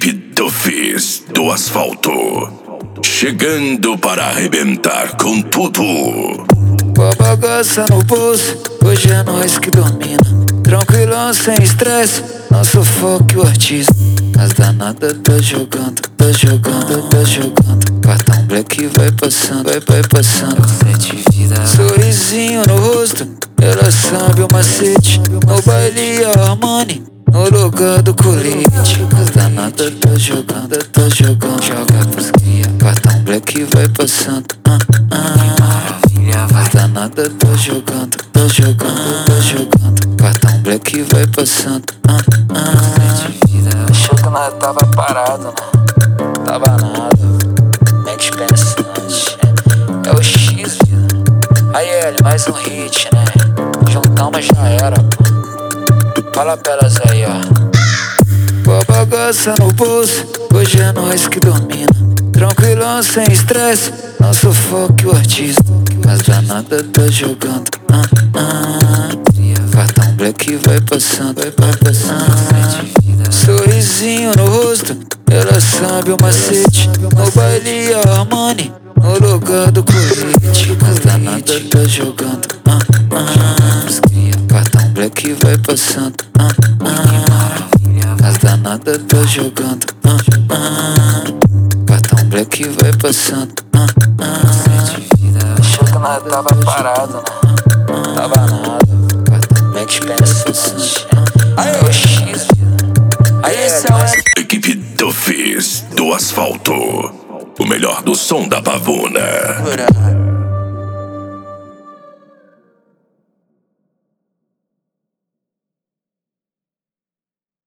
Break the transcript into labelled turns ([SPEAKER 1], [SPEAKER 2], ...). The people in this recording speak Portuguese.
[SPEAKER 1] Equipe do Fizz do Asfalto, chegando para arrebentar com tudo.
[SPEAKER 2] Com a bagaça no bolso, hoje é nós que domina. Tranquilão, sem estresse, não sufoque o artista. As danadas tá jogando, tá jogando, tá jogando. Cartão black vai passando, vai passando. Sorrisinho no rosto, ela sabe o macete. No baile Armani, no lugar do colete. As danadas tá jogando, tá jogando. Joga pros cria. Cartão black vai passando. As danadas tá jogando, tá jogando, tá jogando. Cartão black vai passando. Achou que nós tava parado, né? Tava nada. Mente pensante. É o X, vida. Aí, L, mais um hit, né? Juntamos, já era, pô. Fala pra elas aí, ó. Com a bagaça no bolso, hoje é nós que domina. Tranquilão, sem estresse, não sufoque o artista. As danadas tá jogando. Cartão black vai passando, vai passando. Sorrisinho no rosto, ela sabe o macete. No baile Armani, no lugar do colete. As danadas tá jogando. Cartão black vai passando. As danadas tá jogando. Cartão black vai passando. Achou que nós tava parado, né? Tava nada. Mente pensante. Aí é o X, aí esse é o
[SPEAKER 1] Equipe do Fizz do Asfalto, o melhor do som da pavuna.